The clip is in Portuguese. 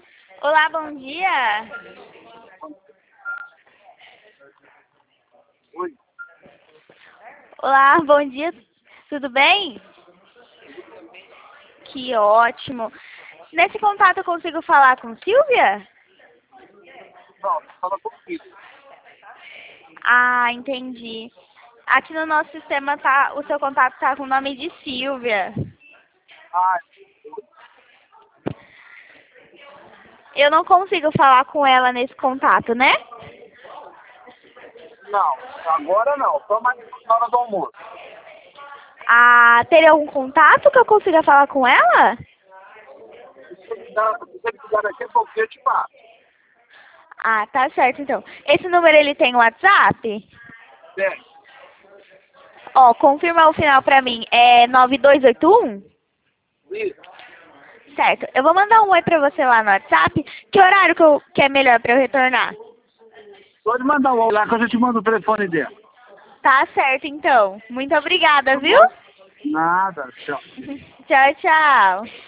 Olá, bom dia. Oi. Olá, bom dia. Tudo bem? Que ótimo. Nesse contato eu consigo falar com Silvia? Não, fala comigo. Ah, entendi. Aqui no nosso sistema tá, o seu contato tá com o nome de Silvia. Ah, Eu não consigo falar com ela nesse contato, né? não, agora não. Só mais na hora do almoço. Ah, teria algum contato que eu consiga falar com ela? Se você quiser daqui a pouco, eu te passo. Ah, tá certo então. Esse número ele tem WhatsApp? Tem. Ó, confirma o final pra mim. É 9281? Isso. Certo. Eu vou mandar um oi pra você lá no WhatsApp. Que horário que é melhor pra eu retornar? Pode mandar um lá que eu já te mando o telefone dela. Tá certo então. Muito obrigada, Tá viu? bom? Nada, tchau. Tchau, tchau.